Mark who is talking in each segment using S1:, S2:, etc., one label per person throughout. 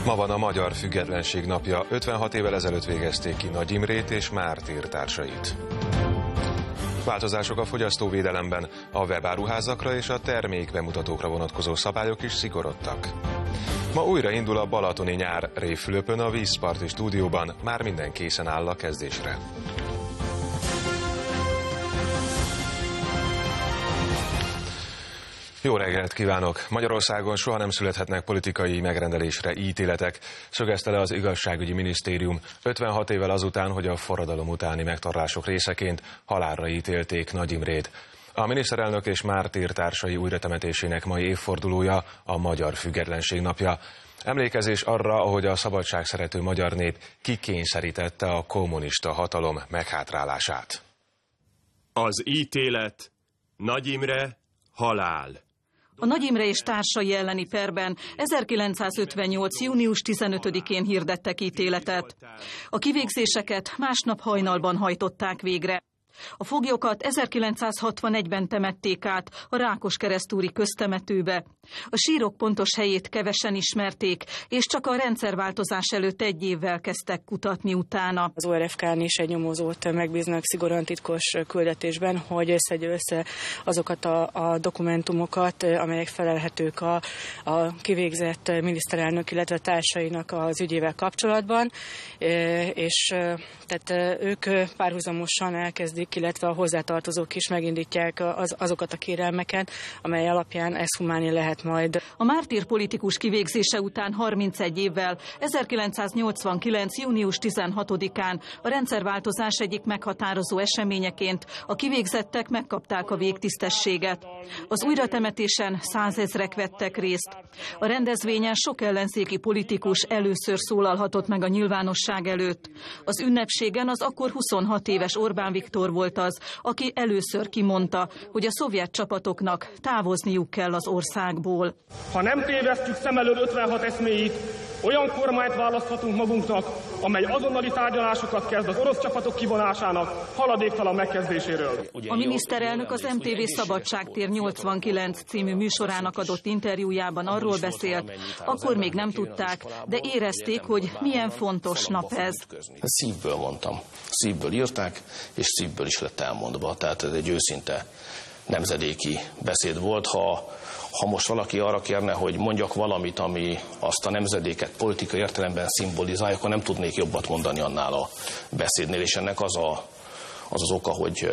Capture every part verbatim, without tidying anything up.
S1: Ma van a Magyar Függetlenség napja. ötvenhat évvel ezelőtt végezték ki Nagy Imrét és Mártír társait. Változások a fogyasztóvédelemben, a webáruházakra és a termékbemutatókra vonatkozó szabályok is szigorodtak. Ma újra indul a balatoni nyár, Révfülöpön a vízparti stúdióban már minden készen áll a kezdésre. Jó reggelt kívánok! Magyarországon soha nem születhetnek politikai megrendelésre ítéletek, szögezte le az igazságügyi minisztérium ötvenhat évvel azután, hogy a forradalom utáni megtorlások részeként halálra ítélték Nagy Imrét. A miniszterelnök és mártír társai újratemetésének mai évfordulója a Magyar Függetlenség napja. Emlékezés arra, ahogy a szabadságszerető magyar nép kikényszerítette a kommunista hatalom meghátrálását. Az ítélet: Nagy Imre, halál.
S2: A Nagy Imre és társai elleni perben ezerkilencszázötvennyolc. június tizenötödikén hirdettek ítéletet. A kivégzéseket másnap hajnalban hajtották végre. A foglyokat ezerkilencszázhatvanegyben temették át a Rákoskeresztúri köztemetőbe. A sírok pontos helyét kevesen ismerték, és csak a rendszerváltozás előtt egy évvel kezdtek kutatni utána.
S3: Az o er ef ká-n is egy nyomozót megbíznak szigorúan titkos küldetésben, hogy összegyűjtse össze azokat a, a dokumentumokat, amelyek felelhetők a, a kivégzett miniszterelnök, illetve társainak az ügyével kapcsolatban, és tehát ők párhuzamosan elkezdik, illetve a hozzátartozók is megindítják az, azokat a kérelmeket, amely alapján exhumálni lehet majd.
S2: A mártír politikus kivégzése után harmincegy évvel, ezerkilencszáznyolcvankilenc. június tizenhatodikán a rendszerváltozás egyik meghatározó eseményeként a kivégzettek megkapták a végtisztességet. Az újratemetésen százezrek vettek részt. A rendezvényen sok ellenzéki politikus először szólalhatott meg a nyilvánosság előtt. Az ünnepségen az akkor huszonhat éves Orbán Viktor volt az, aki először kimondta, hogy a szovjet csapatoknak távozniuk kell az országból.
S4: Ha nem tévesztjük szem elől ötvenhat eszméit, olyan kormányt választhatunk magunknak, amely azonnali tárgyalásokat kezd az orosz csapatok kivonásának haladéktalan megkezdéséről.
S2: A miniszterelnök az em té vé Szabadságtér nyolcvankilenc című műsorának adott interjújában arról beszélt, akkor még nem tudták, de érezték, hogy milyen fontos nap ez.
S5: Szívből mondtam, szívből írták, és szívből is lett elmondva, tehát ez egy őszinte nemzedéki beszéd volt. Ha Ha most valaki arra kérne, hogy mondjak valamit, ami azt a nemzedéket politikai értelemben szimbolizálja, akkor nem tudnék jobbat mondani annál a beszédnél, és ennek az a, az, az oka, hogy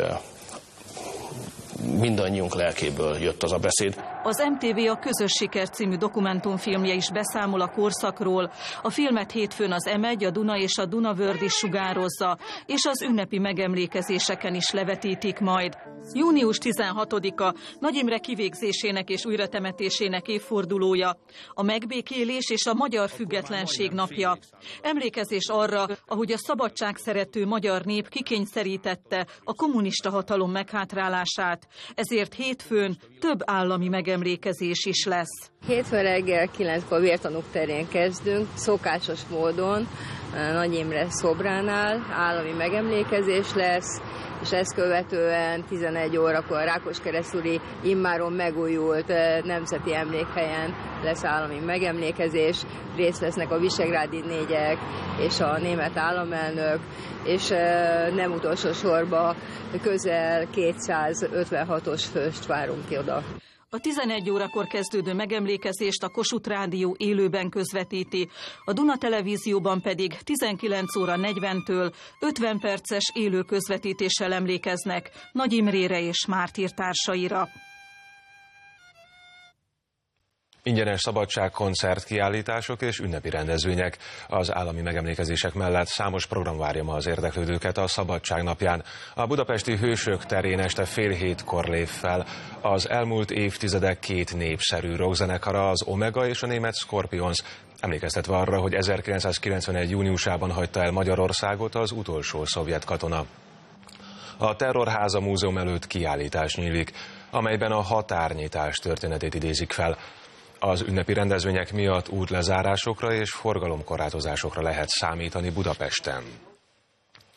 S5: mindannyiunk lelkéből jött az a beszéd.
S2: Az em té vé a Közös Siker című dokumentumfilmje is beszámol a korszakról. A filmet hétfőn az em egy, a Duna és a Dunavörd is sugározza, és az ünnepi megemlékezéseken is levetítik majd. június tizenhatodika Nagy Imre kivégzésének és újratemetésének évfordulója, a megbékélés és a Magyar Függetlenség napja. Emlékezés arra, ahogy a szabadságszerető magyar nép kikényszerítette a kommunista hatalom meghátrálását. Ezért hétfőn több állami megemlékezés is lesz.
S6: Hétfőn reggel kilenckor vértanúk terén kezdünk, szokásos módon Nagy Imre szobránál állami megemlékezés lesz, és ezt követően tizenegy órakor a Rákoskeresztúri immáron megújult nemzeti emlékhelyen lesz állami megemlékezés. Részt vesznek a visegrádi négyek és a német államelnök, és nem utolsó sorban közel kétszázötvenhatos főst várunk ki oda.
S2: A tizenegy órakor kezdődő megemlékezést a Kossuth Rádió élőben közvetíti, a Duna Televízióban pedig tizenkilenc óra negyventől ötven perces élő közvetítéssel emlékeznek Nagy Imrére és mártír társaira.
S1: Ingyenes szabadságkoncert, kiállítások és ünnepi rendezvények. Az állami megemlékezések mellett számos program várja ma az érdeklődőket a Szabadság napján. A budapesti Hősök terén este fél hétkor lép fel az elmúlt évtizedek két népszerű rockzenekara, az Omega és a német Scorpions, emlékeztetve arra, hogy ezerkilencszázkilencvenegy. júniusában hagyta el Magyarországot az utolsó szovjet katona. A Terrorháza Múzeum előtt kiállítás nyílik, amelyben a határnyitás történetét idézik fel. Az ünnepi rendezvények miatt útlezárásokra és forgalomkorlátozásokra lehet számítani Budapesten.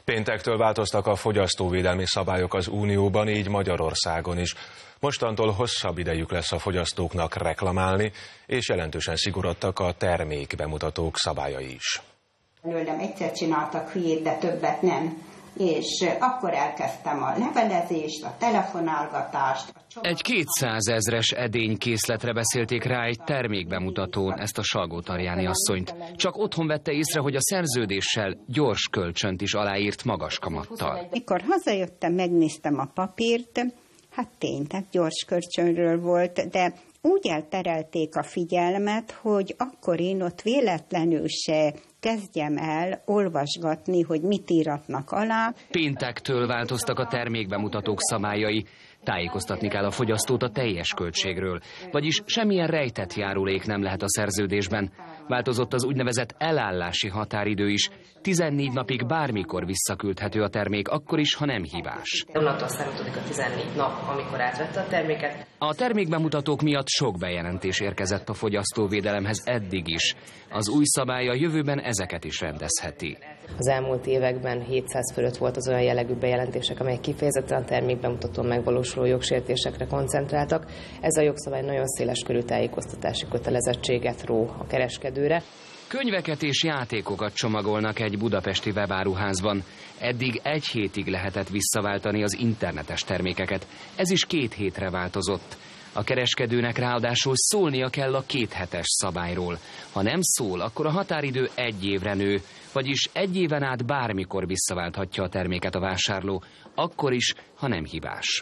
S1: Péntektől változtak a fogyasztóvédelmi szabályok az Unióban, így Magyarországon is. Mostantól hosszabb idejük lesz a fogyasztóknak reklamálni, és jelentősen szigorodtak a termékbemutatók szabályai is.
S7: Előlem egyszer csináltak hülyét, de többet nem. És akkor elkezdtem a levelezést, a telefonálgatást. A csomag...
S8: Egy kétszázezres edénykészletre beszélték rá egy termékbemutatón ezt a Salgó-Tarjáni asszonyt. Csak otthon vette észre, hogy a szerződéssel gyors kölcsönt is aláírt magas kamattal.
S7: Mikor hazajöttem, megnéztem a papírt, hát tényleg gyors kölcsönről volt, de úgy elterelték a figyelmet, hogy akkor én ott véletlenül se kezdjem el olvasgatni, hogy mit íratnak alá.
S8: Péntektől változtak a termékbemutatók szabályai. Tájékoztatni kell a fogyasztót a teljes költségről, vagyis semmilyen rejtett járulék nem lehet a szerződésben. Változott az úgynevezett elállási határidő is. tizennégy napig bármikor visszaküldhető a termék, akkor is, ha nem hibás.
S9: Onnantól számítódik a tizennégy nap, amikor átvette a terméket.
S8: A termékbemutatók miatt sok bejelentés érkezett a fogyasztóvédelemhez eddig is. Az új szabály a jövőben ezeket is rendezheti.
S9: Az elmúlt években hétszáz fölött volt az olyan jellegű bejelentések, amelyek kifejezetten a termékbemutatón megvalósuló jogsértésekre koncentráltak. Ez a jogszabály nagyon széles körű tájékoztatási kötelezettséget ró a kereskedőre.
S8: Könyveket és játékokat csomagolnak egy budapesti webáruházban. Eddig egy hétig lehetett visszaváltani az internetes termékeket. Ez is két hétre változott. A kereskedőnek ráadásul szólnia kell a kéthetes szabályról. Ha nem szól, akkor a határidő egy évre nő, vagyis egy éven át bármikor visszaválthatja a terméket a vásárló, akkor is, ha nem hibás.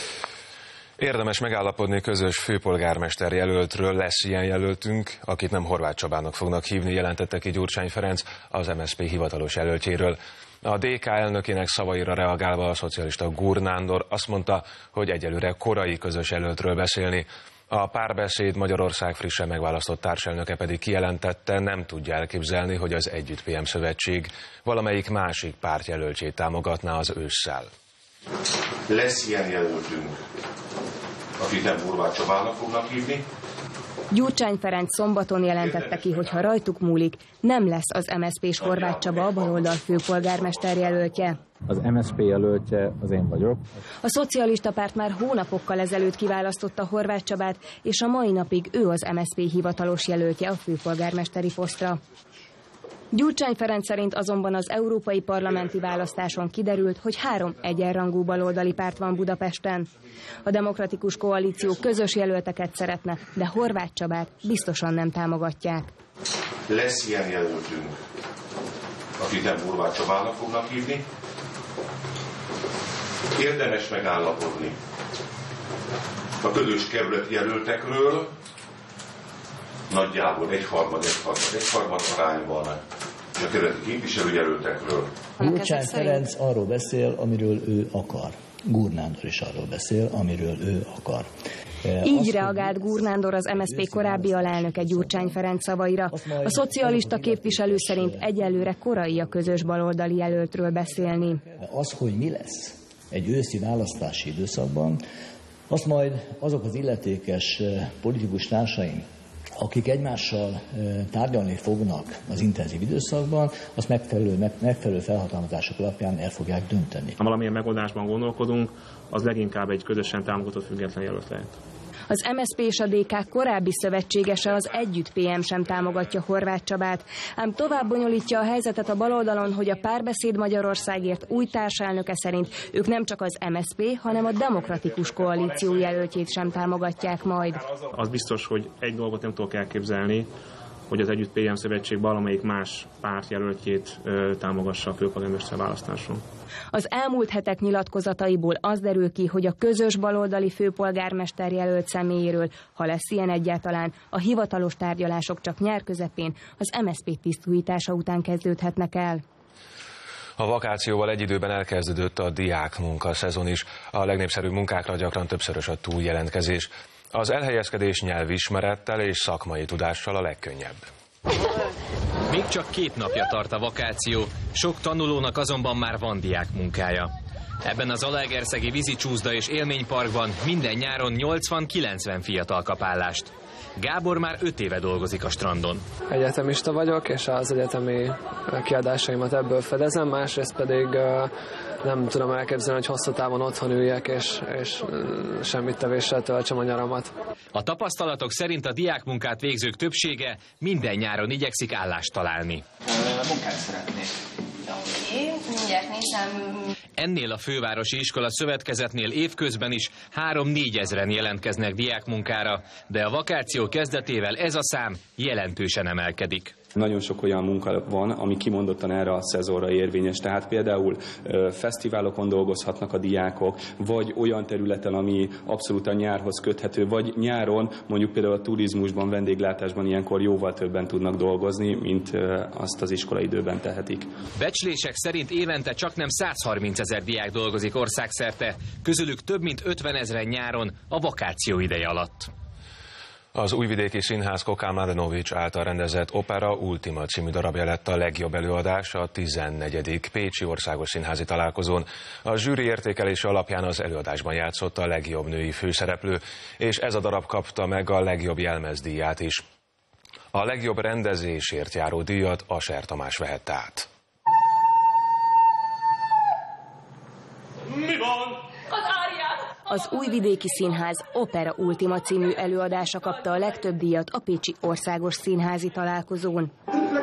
S1: Érdemes megállapodni közös főpolgármester jelöltről, lesz ilyen jelöltünk, akit nem Horváth Csabának fognak hívni, jelentette ki Gyurcsány Ferenc, az em es zé pé hivatalos jelöltjéről. A dé ká elnökének szavaira reagálva a szocialista Gur Nándor azt mondta, hogy egyelőre korai közös jelöltről beszélni. A Párbeszéd Magyarország frissen megválasztott társelnöke pedig kijelentette, nem tudja elképzelni, hogy az Együtt pé em szövetség valamelyik másik pártjelöltjét támogatná az ősszel.
S10: Lesz ilyen jelöltünk, akit nem Horváth Csabának fognak hívni.
S11: Gyurcsány Ferenc szombaton jelentette ki, hogy ha rajtuk múlik, nem lesz az em es zé pés Horváth Csaba a baloldal főpolgármester jelöltje.
S12: Az em es zé pé jelöltje az én vagyok.
S11: A szocialista párt már hónapokkal ezelőtt kiválasztotta Horváth Csabát, és a mai napig ő az em es zé pé hivatalos jelöltje a főpolgármesteri posztra. Gyurcsány Ferenc szerint azonban az európai parlamenti választáson kiderült, hogy három egyenrangú baloldali párt van Budapesten. A Demokratikus Koalíció közös jelölteket szeretne, de Horváth Csabát biztosan nem támogatják.
S10: Lesz ilyen jelöltünk, akit nem Horváth Csabának fognak hívni. Érdemes megállapodni a közös kerületi jelöltekről, nagyjából egyharmad, egyharmad, egyharmad arányban a kerületi képviselőjelöltekről.
S13: Gyurcsány Ferenc arról beszél, amiről ő akar. Gur Nándor is arról beszél, amiről ő akar.
S11: Így Azt, reagált Gur Nándor, az em es zé pé korábbi alelnöke Gyurcsány Ferenc szavaira. A szocialista képviselő szerint egyelőre korai a közös baloldali jelöltről beszélni.
S13: Az, hogy mi lesz egy őszi választási időszakban, azt majd azok az illetékes politikus társaim, akik egymással tárgyalni fognak az intenzív időszakban, azt megfelelő, megfelelő felhatalmazások alapján el fogják dönteni.
S4: Ha valamilyen megoldásban gondolkodunk, az leginkább egy közösen támogatott független jelölt lehet.
S11: Az em es zé pé és a dé ká korábbi szövetségese, az Együtt pé em sem támogatja Horváth Csabát, ám tovább bonyolítja a helyzetet a baloldalon, hogy a Párbeszéd Magyarországért új társelnöke szerint ők nem csak az em es zé pé, hanem a Demokratikus Koalíció jelöltjét sem támogatják majd.
S4: Az biztos, hogy egy dolgot nem tudok elképzelni, hogy az Együtt pé em szövetség valamelyik más párt jelöltjét ö, támogassa a főpolgármester választáson.
S11: Az elmúlt hetek nyilatkozataiból az derül ki, hogy a közös baloldali főpolgármester jelölt személyéről, ha lesz ilyen egyáltalán, a hivatalos tárgyalások csak nyár közepén, az em es zé pé tisztújítása után kezdődhetnek el.
S1: A vakációval egy időben elkezdődött a diák munkaszezon is. A legnépszerűbb munkákra gyakran többszörös a túljelentkezés. Az elhelyezkedés nyelvismerettel és szakmai tudással a legkönnyebb.
S14: Még csak két napja tart a vakáció, sok tanulónak azonban már van diák munkája.
S8: Ebben az zalaegerszegi vízicsúszda és élményparkban minden nyáron nyolcvan-kilencven fiatal kap állást. Gábor már öt éve dolgozik a strandon.
S15: Egyetemista vagyok, és az egyetemi kiadásaimat ebből fedezem, másrészt pedig nem tudom elképzelni, hogy hosszú távon otthon üljek, és, és semmit tevéssel töltsem a nyaramat.
S8: A tapasztalatok szerint a diákmunkát végzők többsége minden nyáron igyekszik állást találni.
S16: Munkát szeretnék. Oké, mindjárt nézem.
S8: Ennél a fővárosi iskola szövetkezetnél évközben is három-négy ezren jelentkeznek diákmunkára, de a vakáció kezdetével ez a szám jelentősen emelkedik.
S17: Nagyon sok olyan munka van, ami kimondottan erre a szezonra érvényes. Tehát például ö, fesztiválokon dolgozhatnak a diákok, vagy olyan területen, ami abszolút a nyárhoz köthető, vagy nyáron, mondjuk például a turizmusban, vendéglátásban ilyenkor jóval többen tudnak dolgozni, mint ö, azt az iskolaidőben tehetik.
S8: Becslések szerint évente csaknem százharminc ezer diák dolgozik országszerte, közülük több mint ötven ezren nyáron a vakáció ideje alatt.
S1: Az Újvidéki Színház Kokán Mladenovics által rendezett Opera Ultima című darabja lett a legjobb előadás a tizennegyedik Pécsi Országos Színházi Találkozón. A zsűri értékelése alapján az előadásban játszott a legjobb női főszereplő, és ez a darab kapta meg a legjobb jelmezdíját is. A legjobb rendezésért járó díjat Aser Tamás vehette át.
S4: Mi van?
S11: Az áriát! Az Újvidéki Színház Opera Ultima című előadása kapta a legtöbb díjat a Pécsi Országos Színházi Találkozón.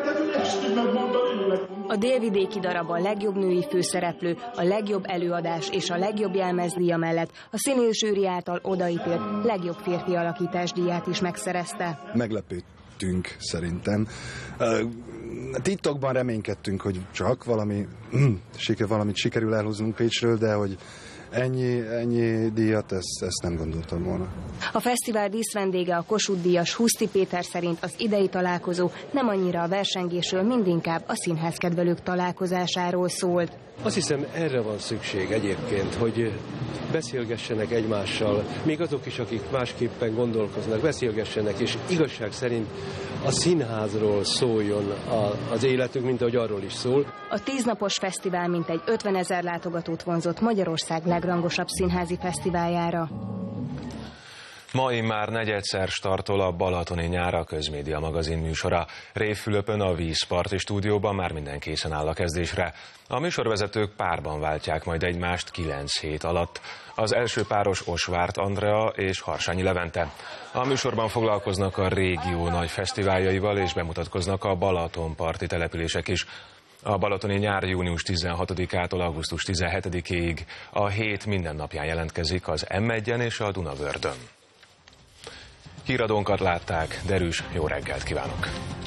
S11: A délvidéki darab a legjobb női főszereplő, a legjobb előadás és a legjobb jelmezdíja mellett a színészzsűri által odaítélt legjobb férfi alakítás díját is megszerezte.
S18: Meglepődtünk szerintem. Titokban reménykedtünk, hogy csak valami, valamit sikerül elhoznunk Pécsről, de hogy ennyi, ennyi díjat, ezt, ezt nem gondoltam volna.
S11: A fesztivál díszvendége, a Kossuth-díjas Huszti Péter szerint az idei találkozó nem annyira a versengésről, mindinkább a színházkedvelők találkozásáról szólt.
S19: Azt hiszem, erre van szükség egyébként, hogy beszélgessenek egymással, még azok is, akik másképpen gondolkoznak, beszélgessenek, és igazság szerint a színházról szóljon az életünk, mint ahogy arról is szól.
S11: A tíznapos fesztivál mintegy ötven ezer látogatót vonzott Magyarország legrangosabb színházi fesztiváljára.
S1: Ma immár negyedszer startol a Balatoni Nyár, a Közmédia magazin műsora. Révfülöpön a Vízparti stúdióban már minden készen áll a kezdésre. A műsorvezetők párban váltják majd egymást kilenc hét alatt. Az első páros Osvárt Andrea és Harsányi Levente. A műsorban foglalkoznak a régió nagy fesztiváljaival és bemutatkoznak a Balatonparti települések is. A Balatoni Nyár június tizenhatodikától augusztus tizenhetedikéig a hét minden napján jelentkezik az em egyen és a Dunavördön. Híradónkat látták, Derűs, jó reggelt kívánok!